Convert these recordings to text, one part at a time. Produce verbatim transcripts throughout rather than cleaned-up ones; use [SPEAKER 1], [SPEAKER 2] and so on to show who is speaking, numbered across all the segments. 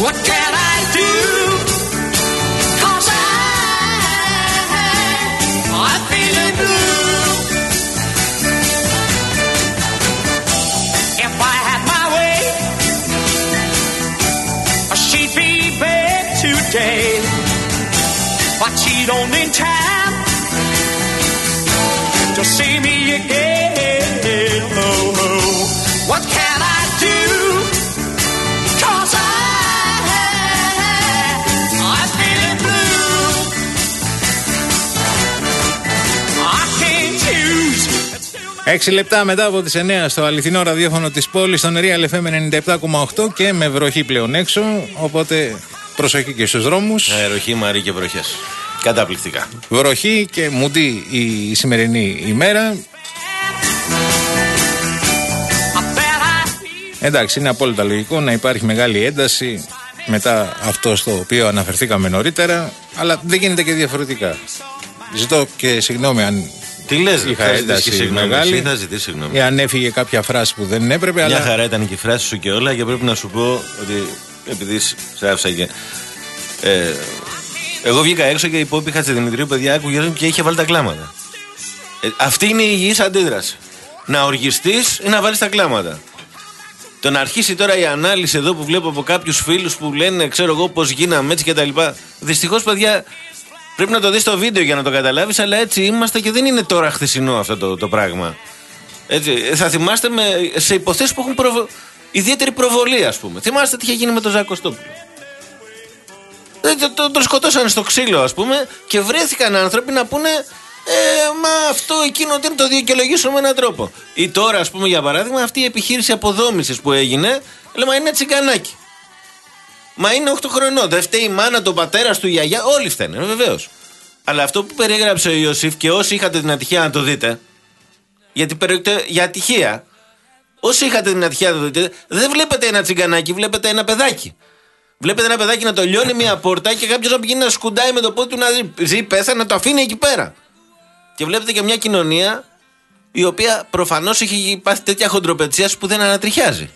[SPEAKER 1] What can I do? 'Cause I, I'm feeling blue. If I had my way, she'd be back today. But she don't in time to see me again. Oh, oh. What can I do? 'Cause I, I'm feeling blue. I can't choose.
[SPEAKER 2] Έξι λεπτά μετά από τις εννιά στο αληθινό ραδιόφωνο της πόλης, στον Real εφ εμ ενενήντα επτά κόμμα οκτώ και με βροχή πλέον έξω, οπότε προσοχή και στους δρόμους.
[SPEAKER 3] Ε, ροχή, μαρί και βροχές. Καταπληκτικά.
[SPEAKER 2] Βροχή και μουντή η σημερινή ημέρα. Εντάξει, είναι απόλυτα λογικό να υπάρχει μεγάλη ένταση μετά αυτό στο οποίο αναφερθήκαμε νωρίτερα, αλλά δεν γίνεται και διαφορετικά. Ζητώ και συγγνώμη αν
[SPEAKER 3] τι λες,
[SPEAKER 2] είχα ένταση
[SPEAKER 3] και
[SPEAKER 2] μεγάλη,
[SPEAKER 3] θα ζητήσει συγγνώμη.
[SPEAKER 2] ή αν έφυγε κάποια φράση που δεν έπρεπε.
[SPEAKER 3] Μια
[SPEAKER 2] αλλά...
[SPEAKER 3] χαρά ήταν και η φράση σου και όλα, και πρέπει να σου πω ότι επειδή σε άφησα και... Ε, εγώ βγήκα έξω και η Πόπη Χατζηδημητρίου, παιδιά, άκουγε και είχε βάλει τα κλάματα. Ε, αυτή είναι η υγιής αντίδραση. Να οργιστείς ή να βάλεις τα κλάματα. Το να αρχίσει τώρα η ανάλυση εδώ που βλέπω από κάποιους φίλους που λένε, ξέρω εγώ, πώς γίναμε έτσι κτλ. Δυστυχώς, παιδιά, πρέπει να το δεις στο βίντεο για να το καταλάβεις, αλλά έτσι είμαστε και δεν είναι τώρα χθεσινό αυτό το, το πράγμα. Έτσι, θα θυμάστε με, σε υποθέσεις που έχουν προβο... ιδιαίτερη προβολή, ας πούμε. Θυμάστε τι είχε γίνει με τον Ζάκο Κωστόπουλο. Τον το, το σκοτώσανε στο ξύλο, ας πούμε, και βρέθηκαν άνθρωποι να πούνε ε, μα αυτό εκείνο δεν το δικαιολογήσουμε με έναν τρόπο. Ή τώρα, ας πούμε, για παράδειγμα, αυτή η επιχείρηση αποδόμησης που έγινε, λέμε είναι τσιγκανάκι. Μα είναι οκτώ χρονών. Δεν φταίει η μάνα, τον πατέρα του, η γιαγιά, όλοι φταίνε, βεβαίως. Αλλά αυτό που περιέγραψε ο Ιωσήφ, και όσοι είχατε την ατυχία να το δείτε, γιατί περιέχεται για ατυχία, όσοι είχατε την ατυχία να το δείτε, δεν βλέπετε ένα τσιγκανάκι, βλέπετε ένα παιδάκι. Βλέπετε ένα παιδάκι να το λιώνει μια πόρτα και κάποιος να πηγαίνει να σκουντάει με το πόδι του να ζει, πέθανε, να το αφήνει εκεί πέρα. Και βλέπετε και μια κοινωνία η οποία προφανώς έχει πάθει τέτοια χοντροπετσία που δεν ανατριχιάζει.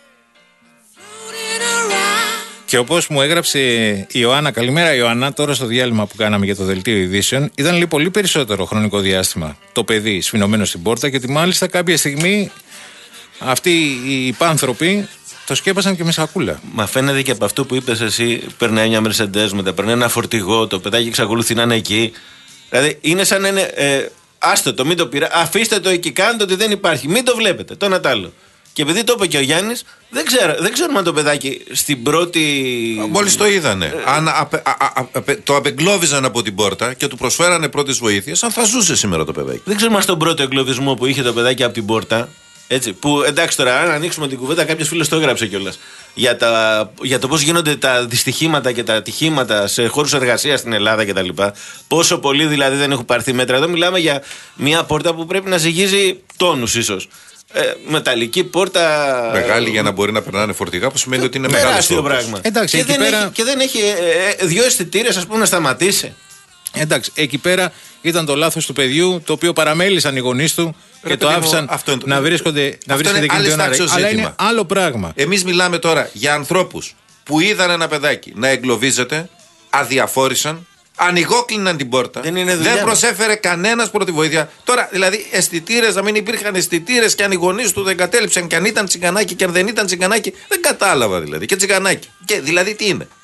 [SPEAKER 2] Και όπως μου έγραψε η Ιωάννα, καλημέρα Ιωάννα, τώρα στο διάλειμμα που κάναμε για το δελτίο ειδήσεων, ήταν λίγο πολύ περισσότερο χρονικό διάστημα το παιδί σφινωμένο στην πόρτα, και ότι μάλιστα κάποια στιγμή αυτοί οι υπάνθρωποι το σκέπασαν και με σακούλα.
[SPEAKER 3] Μα φαίνεται και από αυτό που είπες εσύ, περνάει μια Mercedes, μετά περνάει ένα φορτηγό, το παιδάκι εξακολουθεί να είναι εκεί. Δηλαδή είναι σαν να είναι. Ε, άστο το, μην το πειρά. Αφήστε το εκεί, κάντε ότι δεν υπάρχει. Μην το βλέπετε. Το ένα τ' άλλο. Και επειδή το είπε και ο Γιάννης, δεν, ξέρω, δεν ξέρουμε αν το παιδάκι στην πρώτη.
[SPEAKER 4] Μόλις το είδανε. Ε, αν απε, α, α, α, το απεγκλώβιζαν από την πόρτα και του προσφέρανε πρώτες βοήθειες, αν θα ζούσε σήμερα το παιδάκι.
[SPEAKER 3] Δεν ξέρουμε αν στον πρώτο εγκλωβισμό που είχε το παιδάκι από την πόρτα. Έτσι, που εντάξει τώρα, αν ανοίξουμε την κουβέντα, κάποιος φίλος το έγραψε κιόλας. Για, τα, για το πώς γίνονται τα δυστυχήματα και τα ατυχήματα σε χώρους εργασίας στην Ελλάδα κτλ. Πόσο πολύ δηλαδή δεν έχουν πάρθει μέτρα. Εδώ μιλάμε για μια πόρτα που πρέπει να ζυγίζει τόνους ίσως. Ε, μεταλλική πόρτα.
[SPEAKER 4] Μεγάλη για να μπορεί να περνάνε φορτηγά, που σημαίνει ότι είναι μεγάλο.
[SPEAKER 3] Τεράστιο πράγμα.
[SPEAKER 2] Εντάξει,
[SPEAKER 3] και, δεν
[SPEAKER 2] πέρα...
[SPEAKER 3] έχει, και δεν έχει ε, ε, δύο αισθητήρες, ας πούμε, να σταματήσει.
[SPEAKER 2] Εντάξει, εκεί πέρα ήταν το λάθος του παιδιού, το οποίο παραμέλησαν οι γονείς του και Ρε, το άφησαν μου, το... να βρίσκονται, να βρίσκονται κινητοποιημένα. Αλλά είναι άλλο πράγμα.
[SPEAKER 4] Εμείς μιλάμε τώρα για ανθρώπους που είδαν ένα παιδάκι να εγκλωβίζεται, αδιαφόρησαν, ανοιγόκλειναν την πόρτα,
[SPEAKER 3] δεν, είναι
[SPEAKER 4] δεν προσέφερε κανένας πρώτη βοήθεια. Τώρα, δηλαδή, αισθητήρες, να μην υπήρχαν αισθητήρες, και αν οι γονείς του δεν κατέληψαν, και αν ήταν τσιγκανάκι και αν δεν ήταν τσιγκανάκι, δεν κατάλαβα δηλαδή. Και τσιγκανάκι. Και δηλαδή τι είναι.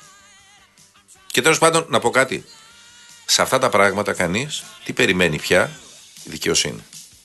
[SPEAKER 4] Και τέλος πάντων, να πω κάτι. Σε αυτά τα πράγματα κανείς τι περιμένει πια? Η δικαιοσύνη.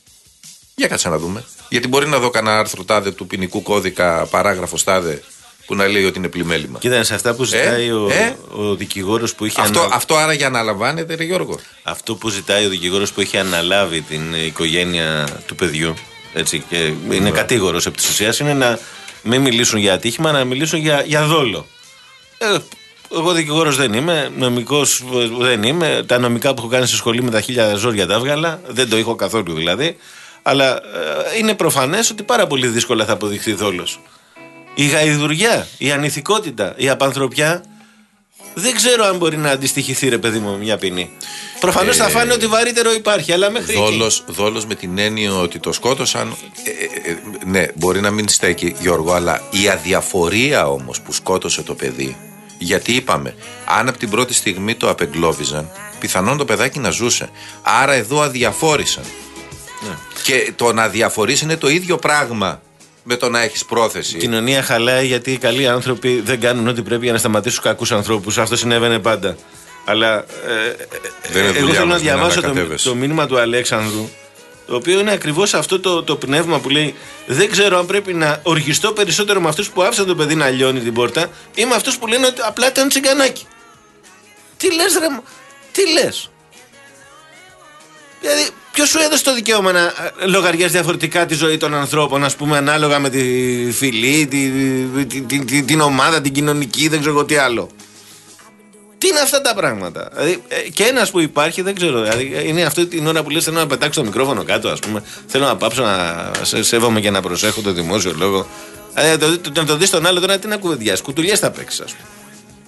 [SPEAKER 4] Για κάτσε να δούμε. Γιατί μπορεί να δω κανένα άρθρο τάδε του ποινικού κώδικα, παράγραφο τάδε, που να λέει ότι είναι πλημέλημα.
[SPEAKER 3] Κοίτα, σε αυτά που ζητάει ε, ο, ε? ο δικηγόρος που είχε
[SPEAKER 4] αυτό,
[SPEAKER 3] ανα...
[SPEAKER 4] αυτό άρα για να αναλαμβάνεται, ρε Γιώργο.
[SPEAKER 3] Αυτό που ζητάει ο δικηγόρος που έχει αναλάβει την οικογένεια του παιδιού, έτσι, και είναι κατήγορος επί της ουσίας, είναι να μην μιλήσουν για ατύχημα, να μιλήσουν για, για δόλο. Ε, εγώ δικηγόρος δεν είμαι, νομικός δεν είμαι. Τα νομικά που έχω κάνει στη σχολή με τα χίλια ζόρια τα έβγαλα, δεν το έχω καθόλου δηλαδή. Αλλά ε, είναι προφανές ότι πάρα πολύ δύσκολα θα αποδειχθεί δόλος. Η γαϊδουριά, η ανηθικότητα, η απανθρωπιά, δεν ξέρω αν μπορεί να αντιστοιχηθεί, ρε παιδί μου, μια ποινή. Προφανώς ε, θα φάνε ότι βαρύτερο υπάρχει, αλλά μέχρι
[SPEAKER 4] δόλος, εκεί. Δόλος με την έννοια ότι το σκότωσαν. Ε, ε, ναι, μπορεί να μην στέκει, Γιώργο, αλλά η αδιαφορία όμως που σκότωσε το παιδί Γιατί είπαμε, αν από την πρώτη στιγμή το απεγκλώβιζαν, πιθανόν το παιδάκι να ζούσε. Άρα εδώ αδιαφόρησαν. Ναι. Και το να αδιαφορείς είναι το ίδιο πράγμα με το να έχεις πρόθεση.
[SPEAKER 3] Η κοινωνία χαλάει γιατί οι καλοί άνθρωποι δεν κάνουν ό,τι πρέπει για να σταματήσουν κακούς ανθρώπους. Αυτό συνέβαινε πάντα. Αλλά ε, ε, εγώ θέλω να διαβάσω το, το μήνυμα του Αλέξανδρου, το οποίο είναι ακριβώς αυτό το, το πνεύμα που λέει: δεν ξέρω αν πρέπει να οργιστώ περισσότερο με αυτούς που άφησαν το παιδί να λιώνει την πόρτα ή με αυτούς που λένε ότι απλά ήταν τσιγκανάκι. Τι λες, ρε, τι λες? Δηλαδή, ποιος σου έδωσε το δικαίωμα να λογαριάζει διαφορετικά τη ζωή των ανθρώπων, ας πούμε, ανάλογα με τη φυλή, τη, τη, τη, τη, την ομάδα, την κοινωνική, δεν ξέρω τι άλλο. Τι είναι αυτά τα πράγματα? Δηλαδή, και ένας που υπάρχει, δεν ξέρω. Δηλαδή, είναι αυτή την ώρα που λες: θέλω να πετάξω το μικρόφωνο κάτω, ας πούμε. Θέλω να πάψω να σε, σέβομαι και να προσέχω το δημόσιο λόγο. Δηλαδή, το, το, το, να το δεις τον άλλο τώρα, τι να κουβεντιάσεις? Κουτουλιές θα παίξεις, ας πούμε.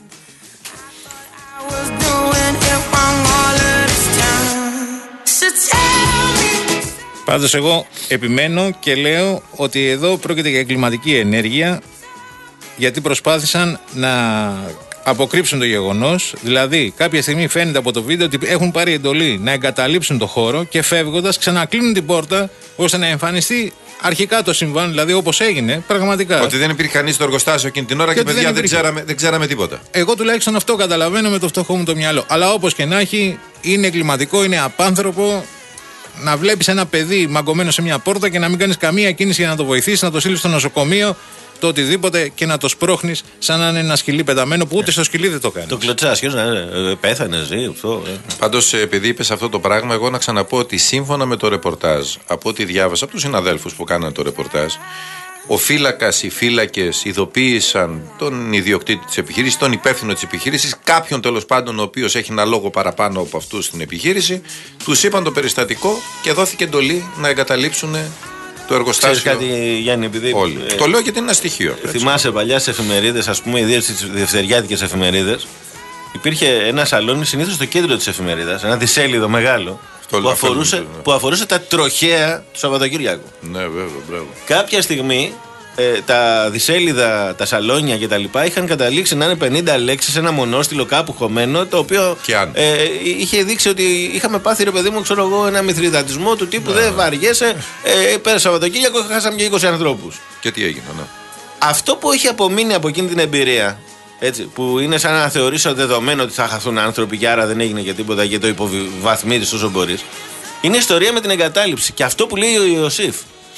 [SPEAKER 2] Πάντως εγώ επιμένω και λέω ότι εδώ πρόκειται για εγκληματική ενέργεια, γιατί προσπάθησαν να αποκρύψουν το γεγονός. Δηλαδή κάποια στιγμή φαίνεται από το βίντεο ότι έχουν πάρει εντολή να εγκαταλείψουν το χώρο και φεύγοντας ξανακλίνουν την πόρτα ώστε να εμφανιστεί αρχικά το συμβάν, δηλαδή όπως έγινε πραγματικά.
[SPEAKER 4] Ότι δεν υπήρχε κανείς στο εργοστάσιο εκείνη την ώρα και, και παιδιά δεν, δεν, ξέραμε, δεν ξέραμε τίποτα.
[SPEAKER 2] Εγώ τουλάχιστον αυτό καταλαβαίνω με το φτωχό μου το μυαλό. Αλλά όπως και να έχει, είναι εγκληματικό, είναι απάνθρωπο να βλέπεις ένα παιδί μαγκωμένο σε μια πόρτα και να μην κάνεις καμία κίνηση για να το βοηθήσεις, να το στείλεις στο νοσοκομείο, το οτιδήποτε, και να το σπρώχνεις σαν να είναι ένα σκυλί πεταμένο που ούτε στο σκυλί δεν το κάνει.
[SPEAKER 3] Το κλωτσάς, ποιος να είναι, πέθανε, ζει, αυτό.
[SPEAKER 4] Πάντως, επειδή είπες αυτό το πράγμα, εγώ να ξαναπώ ότι σύμφωνα με το ρεπορτάζ, από ό,τι διάβασα από τους συναδέλφους που κάνανε το ρεπορτάζ, ο φύλακας, οι φύλακες ειδοποίησαν τον ιδιοκτήτη της επιχείρησης, τον υπεύθυνο της επιχείρησης, κάποιον τέλος πάντων ο οποίος έχει ένα λόγο παραπάνω από αυτούς στην επιχείρηση, τους είπαν το περιστατικό και δόθηκε εντολή να εγκαταλείψουν το εργοστάσιο.
[SPEAKER 3] Ξέρεις κάτι, Γιάννη, επειδή.
[SPEAKER 4] Όλοι. Ε, το λέω γιατί είναι ένα στοιχείο.
[SPEAKER 3] Θυμάσαι παλιά σε εφημερίδες, ας πούμε, ιδίως στις δευτεριάτικες εφημερίδες, υπήρχε ένα σαλόνι συνήθως στο κέντρο της εφημερίδας, ένα δισέλιδο μεγάλο. Που αφορούσε, αυτό, ναι. που αφορούσε τα τροχαία του Σαββατοκύριακου.
[SPEAKER 4] Ναι, βέβαια, μπράβο.
[SPEAKER 3] Κάποια στιγμή ε, τα δισέλιδα, τα σαλόνια κτλ. Είχαν καταλήξει να είναι πενήντα λέξεις, ένα μονόστιλο κάπου χωμένο, το οποίο ε, είχε δείξει ότι είχαμε πάθει, ρε παιδί μου, ξέρω εγώ, ένα μηθριδατισμό του τύπου ναι. δεν βαριέσαι. Ε, πέρα Σαββατοκύριακο χάσαμε και είκοσι ανθρώπους.
[SPEAKER 4] Και τι έγινε, ναι.
[SPEAKER 3] Αυτό που έχει απομείνει από εκείνη την εμπειρία, έτσι, που είναι σαν να θεωρήσω δεδομένο ότι θα χαθούν άνθρωποι και άρα δεν έγινε και τίποτα και το υποβαθμίζεις όσο μπορείς, είναι η ιστορία με την εγκατάλειψη. Και αυτό που λέει ο Ιωσήφ,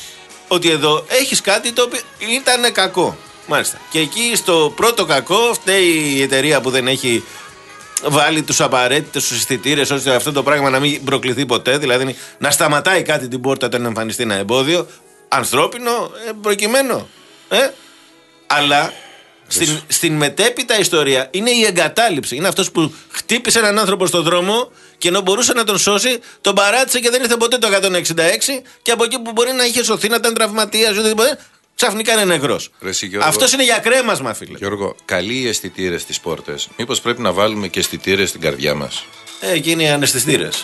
[SPEAKER 3] ότι εδώ έχεις κάτι το οποίο ήταν κακό. Μάλιστα. Και εκεί στο πρώτο κακό φταίει η εταιρεία που δεν έχει βάλει τους απαραίτητους τους αισθητήρες ώστε αυτό το πράγμα να μην προκληθεί ποτέ. Δηλαδή να σταματάει κάτι την πόρτα όταν εμφανιστεί ένα εμπόδιο. Ανθρώπινο, ε, προκειμένο. Ε? Αλλά στην, στην μετέπειτα ιστορία είναι η εγκατάλειψη. Είναι αυτός που χτύπησε έναν άνθρωπο στον δρόμο και ενώ μπορούσε να τον σώσει, τον παράτησε και δεν ήρθε ποτέ το εκατόν εξήντα έξι. Και από εκεί που μπορεί να είχε σωθεί, να ήταν τραυματίας ή οτιδήποτε, ξαφνικά είναι νεκρός. Αυτός είναι για κρέμασμα, φίλε.
[SPEAKER 4] Γιώργο, καλοί οι αισθητήρες στις πόρτες. Μήπως πρέπει να βάλουμε και αισθητήρες στην καρδιά μας?
[SPEAKER 3] Ε, εκείνοι οι αναισθητήρες.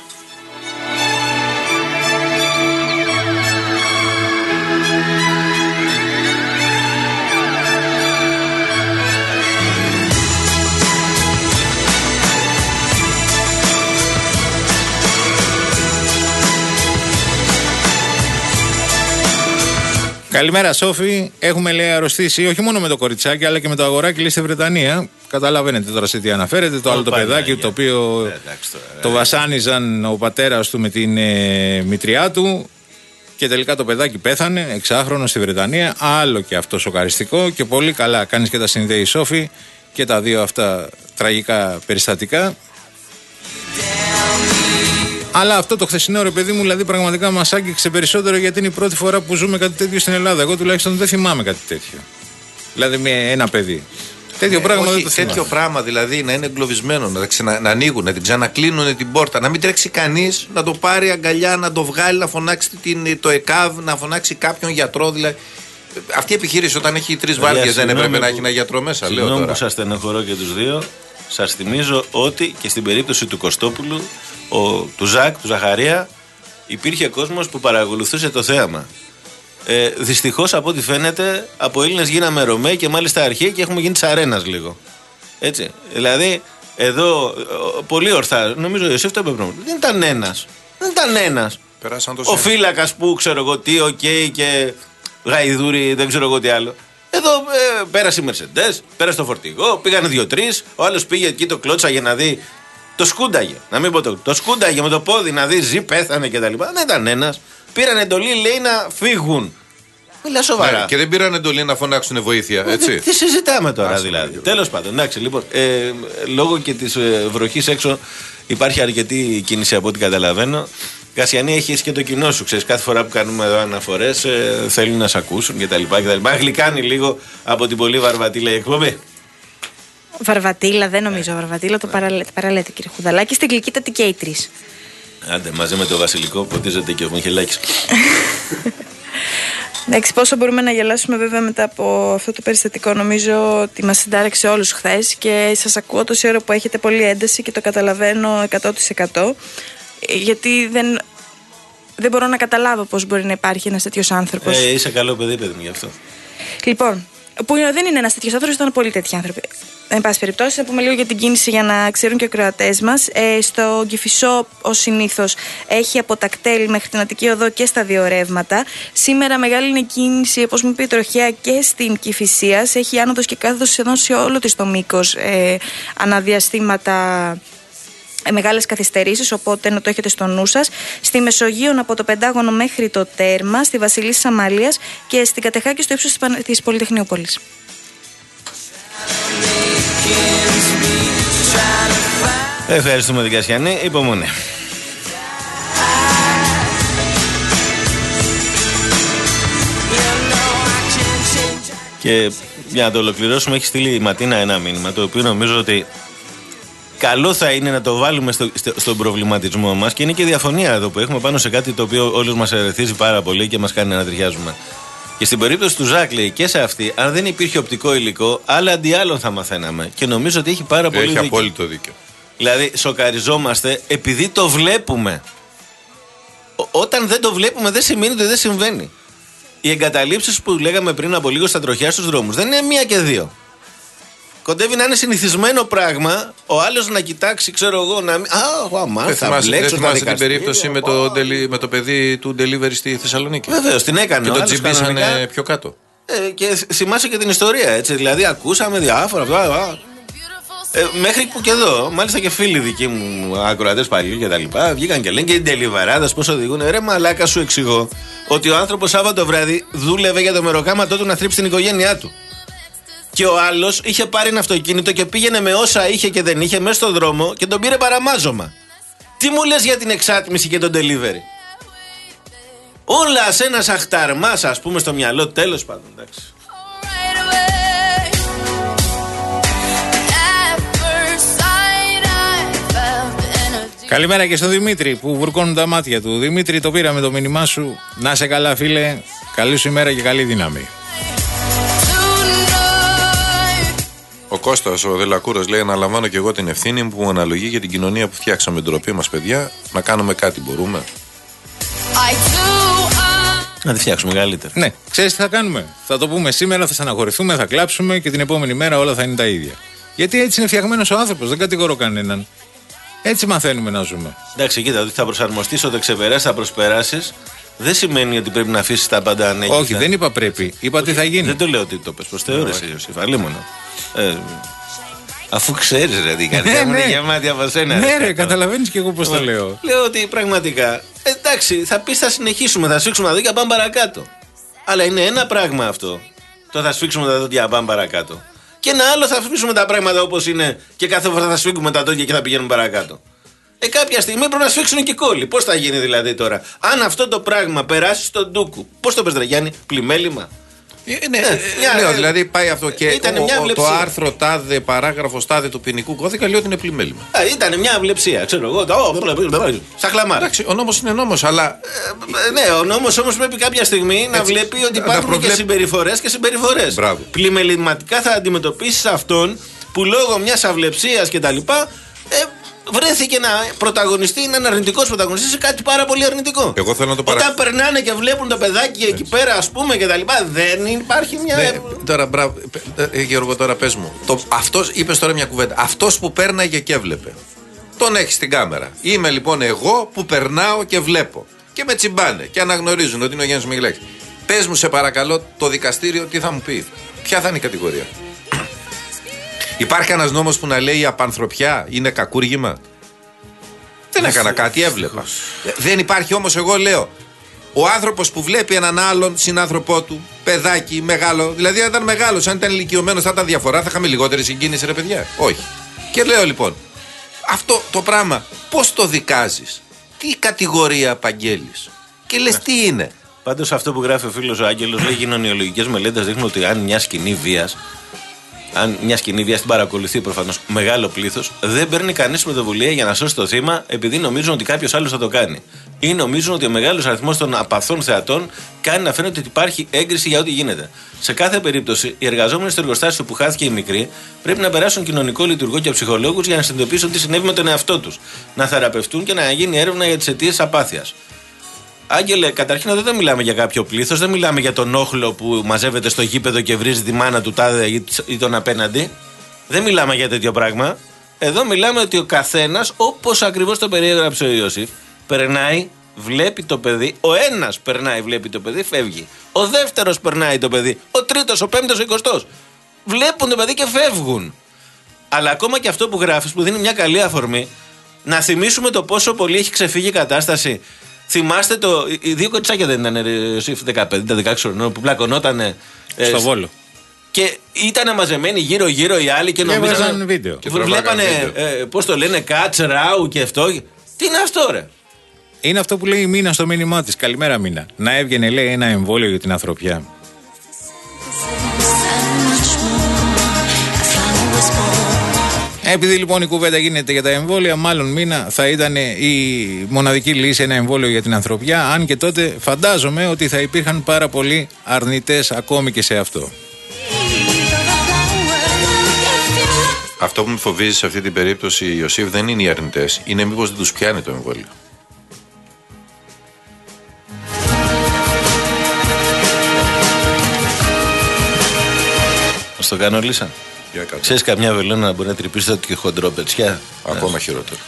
[SPEAKER 2] Καλημέρα, Σόφη. Έχουμε, λέει, αρρωστήσει όχι μόνο με το κοριτσάκι, αλλά και με το αγοράκι, λέει, στη Βρετανία. Καταλαβαίνετε τώρα σε τι αναφέρεται. Το άλλο το παιδάκι, το οποίο το βασάνιζαν ο πατέρας του με την ε, μητριά του. Και τελικά το παιδάκι πέθανε, εξάχρονο, στη Βρετανία. Άλλο και αυτό σοκαριστικό. Και πολύ καλά κάνεις και τα συνδέει, Σόφη, και τα δύο αυτά τραγικά περιστατικά. Αλλά αυτό το χθεσινό, ρε παιδί μου, δηλαδή πραγματικά μας άγγιξε περισσότερο, γιατί είναι η πρώτη φορά που ζούμε κάτι τέτοιο στην Ελλάδα. Εγώ τουλάχιστον δεν θυμάμαι κάτι τέτοιο. Δηλαδή με ένα παιδί. Τέτοιο ε, πράγμα όχι, δεν το θυμάμαι.
[SPEAKER 4] Τέτοιο πράγμα δηλαδή να είναι εγκλωβισμένο, να, ξενα, να ανοίγουν, να την ξανακλίνουν την πόρτα, να μην τρέξει κανείς, να το πάρει αγκαλιά, να το βγάλει, να φωνάξει την, το ΕΚΑΒ, να φωνάξει κάποιον γιατρό. Δηλαδή. Αυτή η επιχείρηση όταν έχει τρεις βάρδιες δεν έπρεπε να έχει ένα γιατρό μέσα.
[SPEAKER 3] Συγγνώμη που σας στενοχωρώ και τους δύο. Σας θυμίζω ότι και στην περίπτωση του Κωστόπουλου, ο, του Ζακ, του Ζαχαρία, υπήρχε κόσμος που παρακολουθούσε το θέαμα. Ε, δυστυχώς, από ό,τι φαίνεται, από Έλληνες γίναμε Ρωμαίοι και μάλιστα αρχαίοι και έχουμε γίνει της αρένας λίγο. Έτσι. Δηλαδή, εδώ πολύ ορθά, νομίζω ο Ιωσήφ το είπε πριν. Δεν ήταν ένας. Δεν ήταν ένας. Ο φύλακας που ξέρω εγώ τι, οκ okay, και γαϊδούρι, δεν ξέρω εγώ τι άλλο. Εδώ ε, πέρασε η Μερσεντές, πέρασε το φορτηγό, πήγανε δύο-τρεις. Ο άλλος πήγε εκεί, το κλώτσα για να δει. Το σκούνταγε. Να μην πω το. Το σκούνταγε με το πόδι να δει, ζει, πέθανε κτλ. Δεν ήταν ένας. Πήραν εντολή, λέει, να φύγουν. Μιλά σοβαρά.
[SPEAKER 4] Ναι, και δεν πήραν εντολή να φωνάξουν βοήθεια, έτσι.
[SPEAKER 3] Τι, τι συζητάμε τώρα, Άσαι, δηλαδή. Τέλος πάντων, εντάξει, λοιπόν. Ε, λόγω και της ε, βροχής έξω υπάρχει αρκετή κίνηση από ό,τι καταλαβαίνω. Κασιανή, έχει και το κοινό σου. Ξέρεις, κάθε φορά που κάνουμε εδώ αναφορές ε, θέλουν να σε ακούσουν κτλ. Γλυκάνει λίγο από την πολύ βαρβατήλα η εκπομπή.
[SPEAKER 5] Βαρβατήλα, δεν νομίζω. Βαρβατήλα το παραλέτε, παραλέτε κύριε Χουδαλάκη. Στην γλυκύτατη και οι τρεις.
[SPEAKER 3] Άντε, μαζί με το Βασιλικό ποτίζεται και ο Μιχελάκης.
[SPEAKER 5] Εντάξει, πόσο μπορούμε να γελάσουμε βέβαια μετά από αυτό το περιστατικό. Νομίζω ότι μας συντάραξε όλους χθες και σας ακούω τόση ώρα που έχετε πολύ ένταση και το καταλαβαίνω εκατό τοις εκατό. Γιατί δεν, δεν μπορώ να καταλάβω πώς μπορεί να υπάρχει ένας τέτοιος άνθρωπος.
[SPEAKER 3] Ε, είσαι καλό παιδί, παιδί μου, γι' αυτό.
[SPEAKER 5] Λοιπόν, που δεν είναι ένας τέτοιος άνθρωπος, ήταν πολύ τέτοιοι άνθρωποι. Εν πάση περιπτώσει, να πούμε λίγο για την κίνηση για να ξέρουν και οι ακροατές μας. Ε, στο Κηφισό, ως συνήθως, έχει από τα κτέλη μέχρι την Αττική Οδό και στα δύο ρεύματα. Σήμερα μεγάλη είναι κίνηση, όπως μου είπε η τροχέα, και στην Κηφισίας. Έχει άνοδος και κάθοδος σχεδόν σε όλο της το μήκος ε, αναδιαστήματα. Μεγάλες καθυστερήσεις, οπότε να το έχετε στο νου σας. Στη Μεσογείο από το Πεντάγωνο μέχρι το Τέρμα, στη Βασιλίσσης Αμαλίας και στην Κατεχάκη στο ύψος της Πολυτεχνιούπολης.
[SPEAKER 3] Ευχαριστούμε την Κασιανή, υπομονή. Και για να το ολοκληρώσουμε, έχει στείλει η Ματίνα ένα μήνυμα, το οποίο νομίζω ότι καλό θα είναι να το βάλουμε στο, στο, στον προβληματισμό μας, και είναι και διαφωνία εδώ που έχουμε πάνω σε κάτι το οποίο όλους μας ερεθίζει πάρα πολύ και μας κάνει να τριχιάζουμε. Και στην περίπτωση του Ζακ, λέει, και σε αυτή, αν δεν υπήρχε οπτικό υλικό, άλλα αντί άλλων θα μαθαίναμε. Και νομίζω ότι έχει πάρα πολύ δίκιο.
[SPEAKER 4] Έχει απόλυτο δίκιο.
[SPEAKER 3] Δηλαδή, σοκαριζόμαστε επειδή το βλέπουμε. Ό, όταν δεν το βλέπουμε, δεν σημαίνει ότι δεν συμβαίνει. Οι εγκαταλείψεις που λέγαμε πριν από λίγο στα τροχιά στους δρόμους δεν είναι μία και δύο. Κοντεύει να είναι συνηθισμένο πράγμα ο άλλος να κοιτάξει, ξέρω εγώ, να μην. Α, αμά, θα μπλέξω.
[SPEAKER 4] Δεν θυμάσαι την περίπτωση με το, με το παιδί του delivery στη Θεσσαλονίκη.
[SPEAKER 3] Βεβαίως, την έκανε.
[SPEAKER 4] Και το τζιμπήσανε πιο κάτω.
[SPEAKER 3] Ε, και θυμάσαι και την ιστορία, έτσι. Δηλαδή, ακούσαμε διάφορα αυτά. Ε, μέχρι που και εδώ, μάλιστα και φίλοι δικοί μου, ακροατές παλιού και τα λοιπά, βγήκαν και λένε και οι ντελιβαράδες πώς οδηγούν. Ρε μαλάκα, σου εξηγώ ότι ο άνθρωπος Σάββατο βράδυ δούλευε για το μεροκάματό του να θρύψει την οικογένειά του. Και ο άλλος είχε πάρει ένα αυτοκίνητο και πήγαινε με όσα είχε και δεν είχε μέσα στον δρόμο και τον πήρε παραμάζωμα. Τι μου λες για την εξάτμιση και τον delivery? Όλα σε ένα αχταρμάς, ας πούμε, στο μυαλό, τέλος πάντων, εντάξει.
[SPEAKER 2] Καλημέρα και στον Δημήτρη που βουρκώνουν τα μάτια του. Δημήτρη, το πήραμε το μήνυμά σου. Να σε καλά, φίλε. Καλή σου ημέρα και καλή δύναμη.
[SPEAKER 4] Ο Κώστας, ο Δελακούρας, λέει: αναλαμβάνω και εγώ την ευθύνη μου που μου αναλογεί για την κοινωνία που φτιάξαμε, την τροπή μας, παιδιά. Να κάνουμε κάτι, μπορούμε.
[SPEAKER 3] Να τη φτιάξουμε καλύτερα.
[SPEAKER 2] Ναι, ξέρεις τι θα κάνουμε? Θα το πούμε σήμερα, θα στεναχωρηθούμε, θα κλάψουμε και την επόμενη μέρα όλα θα είναι τα ίδια. Γιατί έτσι είναι φτιαγμένος ο άνθρωπος, δεν κατηγορώ κανέναν. Έτσι μαθαίνουμε να ζούμε.
[SPEAKER 3] Εντάξει, κοίτα, ότι θα προσαρμοστείς, ότι ξεπεράσεις, θα προσπεράσεις, δεν σημαίνει ότι πρέπει να αφήσεις τα πάντα ανέκυτα.
[SPEAKER 2] Όχι, δεν είπα πρέπει. Είπα τι θα γίνει.
[SPEAKER 3] Δεν το λέω ότι το πες προς θεώρηση, Ιωσήφ, αλίμονο. Ε, αφού ξέρεις, ρε, την καρδιά μου είναι γεμάτη από σένα.
[SPEAKER 2] Ναι, ρε, καταλαβαίνεις και εγώ πώς το λέω.
[SPEAKER 3] Λέω ότι πραγματικά, εντάξει, θα πεις θα συνεχίσουμε, θα σφίξουμε τα δόντια, πάμε παρακάτω. Αλλά είναι ένα πράγμα αυτό. Το θα σφίξουμε τα δόντια, πάμε παρακάτω. Και ένα άλλο θα σφίξουμε τα πράγματα όπως είναι και κάθε φορά θα σφίγγουμε τα δόντια και θα πηγαίνουμε παρακάτω. Ε, κάποια στιγμή πρέπει να σφίξουν και κόλλοι. Πώς θα γίνει δηλαδή τώρα? Αν αυτό το πράγμα περάσει στον ντούκου, πώς το πες, ρε Γιάννη, πλημέλημα?
[SPEAKER 4] Ε, ναι, ε, μια, λέω, δηλαδή πάει αυτό και ο, ο, το άρθρο τάδε, παράγραφος τάδε του ποινικού κώδικα λέει ότι είναι πλημέλημα.
[SPEAKER 3] Ήταν μια αυλεψία, ξέρω εγώ. Σαν χλαμάρα.
[SPEAKER 4] Εντάξει, ο νόμος είναι νόμος, αλλά.
[SPEAKER 3] Ε, ναι, ο νόμος όμως πρέπει κάποια στιγμή να βλέπει ότι υπάρχουν προβλέπ... και συμπεριφορές και συμπεριφορές.
[SPEAKER 4] Μπράβο.
[SPEAKER 3] Πλημεληματικά θα αντιμετωπίσεις αυτόν που λόγω μιας αυλεψίας κτλ. Ε, βρέθηκε να πρωταγωνιστεί, να είναι αρνητικό πρωταγωνιστή σε κάτι πάρα πολύ αρνητικό.
[SPEAKER 4] Εγώ θέλω να το παρα...
[SPEAKER 3] Όταν περνάνε και βλέπουν τα παιδάκια εκεί πέρα, ας πούμε, και τα λοιπά, δεν υπάρχει μια.
[SPEAKER 4] Ναι, τώρα, μπράβο, ε, Γιώργο, τώρα πες μου. Το, αυτός, είπες τώρα μια κουβέντα. Αυτός που πέρναγε και έβλεπε. Τον έχει στην κάμερα. Είμαι λοιπόν εγώ που περνάω και βλέπω. Και με τσιμπάνε και αναγνωρίζουν ότι είναι ο Γιάννης Μιγελάκης. Πες μου, σε παρακαλώ, το δικαστήριο τι θα μου πει. Ποια θα είναι η κατηγορία. Υπάρχει ένας νόμος που να λέει η απανθρωπιά είναι κακούργημα. Δεν έκανα κάτι, έβλεπα. Δεν υπάρχει όμως, εγώ λέω, ο άνθρωπος που βλέπει έναν άλλον συνάνθρωπό του, παιδάκι, μεγάλο, δηλαδή αν ήταν μεγάλος, αν ήταν ηλικιωμένος θα ήταν διαφορά, θα είχαμε λιγότερη συγκίνηση, ρε παιδιά. Όχι. Και λέω λοιπόν, αυτό το πράγμα πώς το δικάζεις, τι κατηγορία απαγγέλεις και λες τι είναι.
[SPEAKER 3] Πάντως αυτό που γράφει ο φίλος ο Άγγελος λέει: κοινωνιολογικές μελέτες δείχνουν ότι αν μια σκηνή βίας, αν μια σκηνή βίας την παρακολουθεί προφανώς μεγάλο πλήθος, δεν παίρνει κανείς πρωτοβουλία για να σώσει το θύμα επειδή νομίζουν ότι κάποιος άλλος θα το κάνει. Ή νομίζουν ότι ο μεγάλος αριθμός των απαθών θεατών κάνει να φαίνεται ότι υπάρχει έγκριση για ό,τι γίνεται. Σε κάθε περίπτωση, οι εργαζόμενοι στο εργοστάσιο που χάθηκε η μικρή πρέπει να περάσουν κοινωνικό λειτουργό και ψυχολόγους για να συνειδητοποιήσουν τι συνέβη με τον εαυτό τους, να θεραπευτούν και να γίνει έρευνα για τις αιτίες απάθειας. Άγγελε, καταρχήν εδώ δεν μιλάμε για κάποιο πλήθος, δεν μιλάμε για τον όχλο που μαζεύεται στο γήπεδο και βρίζει τη μάνα του τάδε ή τον απέναντι. Δεν μιλάμε για τέτοιο πράγμα. Εδώ μιλάμε ότι ο καθένας, όπως ακριβώς το περιέγραψε ο Ιωσήφ, περνάει, βλέπει το παιδί, ο ένας περνάει, βλέπει το παιδί, φεύγει. Ο δεύτερος περνάει το παιδί, ο τρίτος, ο πέμπτος, ο εικοστός. Βλέπουν το παιδί και φεύγουν. Αλλά ακόμα και αυτό που γράφεις, που δίνει μια καλή αφορμή, να θυμίσουμε το πόσο πολύ έχει ξεφύγει η κατάσταση. Θυμάστε το. Οι δύο κοτσάκια δεν ήταν Ιωσήφ δεκαπέντε δεκαέξι χρονών που πλακωνότανε.
[SPEAKER 2] Στο Βόλο.
[SPEAKER 3] Και ήταν μαζεμένοι γύρω-γύρω οι άλλοι και νομίζανε.
[SPEAKER 2] Βίντεο.
[SPEAKER 3] Και βλέπανε. Ε, πώς το λένε, Κάτς, Ράου και αυτό. Τι είναι αυτό, ρε.
[SPEAKER 2] Είναι αυτό που λέει η Μίνα στο μήνυμά της. Καλημέρα, Μίνα. Να έβγαινε, λέει, ένα εμβόλιο για την ανθρωπιά. Επειδή λοιπόν η κουβέντα γίνεται για τα εμβόλια, μάλλον Μίνα θα ήταν η μοναδική λύση ένα εμβόλιο για την ανθρωπιά. Αν και τότε φαντάζομαι ότι θα υπήρχαν πάρα πολλοί αρνητές ακόμη και σε αυτό.
[SPEAKER 4] Αυτό που με φοβίζει σε αυτή την περίπτωση, Ιωσήφ, δεν είναι οι αρνητές. Είναι μήπως δεν τους πιάνει το εμβόλιο.
[SPEAKER 3] Ας το κάνω λύσα. Ξέρεις καμιά βελόνα να μπορεί να τρυπήσει το και χοντρό πετσιά.
[SPEAKER 4] Ακόμα χειρότερο.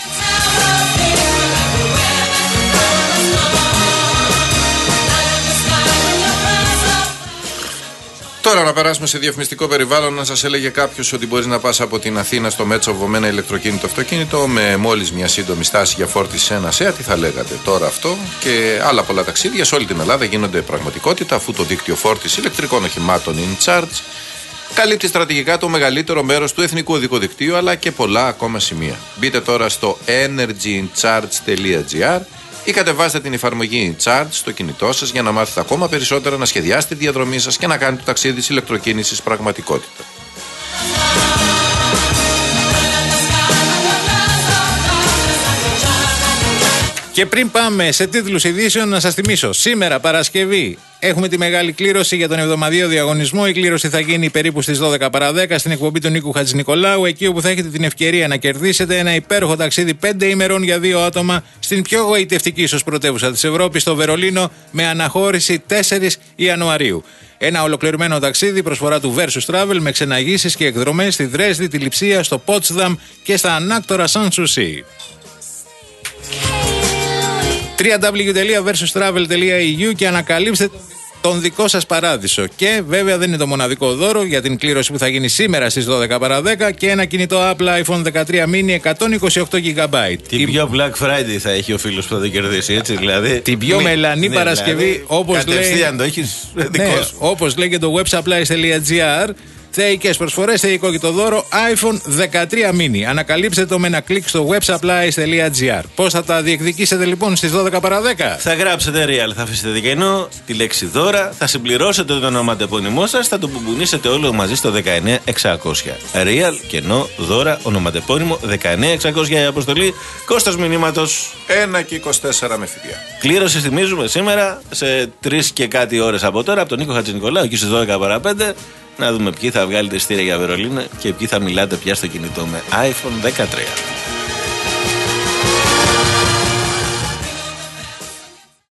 [SPEAKER 4] Τώρα να περάσουμε σε διαφημιστικό περιβάλλον. Να σας έλεγε κάποιος ότι μπορείς να πας από την Αθήνα στο Μέτσοβο με ένα ηλεκτροκίνητο αυτοκίνητο με μόλις μια σύντομη στάση για φόρτιση σε ένα ΣΕΑ. Τι θα λέγατε τώρα αυτό? Και άλλα πολλά ταξίδια σε όλη την Ελλάδα γίνονται πραγματικότητα αφού το δίκτυο φόρτιση ηλεκτρικών οχημάτων InCharge καλύπτει στρατηγικά το μεγαλύτερο μέρος του εθνικού οδικού δικτύου αλλά και πολλά ακόμα σημεία. Μπείτε τώρα στο energy in charge dot g r ή κατεβάστε την εφαρμογή InCharge στο κινητό σας για να μάθετε ακόμα περισσότερα, να σχεδιάσετε τη διαδρομή σας και να κάνετε το ταξίδι της ηλεκτροκίνησης πραγματικότητα.
[SPEAKER 2] Και πριν πάμε σε τίτλους ειδήσεων, να σας θυμίσω, σήμερα Παρασκευή έχουμε τη μεγάλη κλήρωση για τον εβδομαδιαίο διαγωνισμό. Η κλήρωση θα γίνει περίπου στις δώδεκα παρά δέκα στην εκπομπή του Νίκου Χατζηνικολάου, εκεί όπου θα έχετε την ευκαιρία να κερδίσετε ένα υπέροχο ταξίδι πέντε ημερών για δύο άτομα στην πιο γοητευτική ίσως πρωτεύουσα της Ευρώπης, στο Βερολίνο, με αναχώρηση τέσσερις Ιανουαρίου. Ένα ολοκληρωμένο ταξίδι, προσφορά του Versus Travel, με ξεναγήσεις και εκδρομές στη Δρέσδη, τη Λειψία, στο Πότσδαμ και στα ανάκτορα Σαν Σουσί. double-u double-u double-u τελεία versus travel τελεία e u και ανακαλύψτε τον δικό σας παράδεισο. Και βέβαια δεν είναι το μοναδικό δώρο για την κλήρωση που θα γίνει σήμερα στις δώδεκα παρά δέκα και ένα κινητό Apple iPhone δεκατρία mini εκατόν είκοσι οκτώ τζι μπι.
[SPEAKER 3] Την πιο Black Friday θα έχει ο φίλος που θα το κερδίσει, έτσι δηλαδή.
[SPEAKER 2] Την πιο μελανή Παρασκευή, δηλαδή, όπως λέει,
[SPEAKER 3] το έχεις
[SPEAKER 2] ναι, όπως λέει και το websupplies τελεία gr. Θεϊκές προσφορές, θεϊκό και το δώρο iPhone δεκατρία mini. Ανακαλύψτε το με ένα κλικ στο websupplies τελεία gr. Πώς θα τα διεκδικήσετε λοιπόν στις δώδεκα παρά δέκα?
[SPEAKER 3] Θα γράψετε real, θα αφήσετε δικαινό τη λέξη δώρα, θα συμπληρώσετε το ονοματεπώνυμό σας, θα το μπουμπουνίσετε όλο μαζί στο δεκαεννιά εξακόσια. Real, κενό, δώρα, ονοματεπώνυμο δεκαεννιά εξακόσια η αποστολή, κόστος μηνύματος
[SPEAKER 4] ένα και είκοσι τέσσερα με ΦΠΑ.
[SPEAKER 3] Κλήρωση θυμίζουμε σήμερα σε τρεις και κάτι ώρες από τώρα από τον Νίκο Χατζηνικολάου, εκεί στις δώδεκα παρά πέντε. Να δούμε ποιοι θα βγάλετε εισιτήρια για Βερολίνο και ποιοι θα μιλάτε πια στο κινητό με iPhone δεκατρία.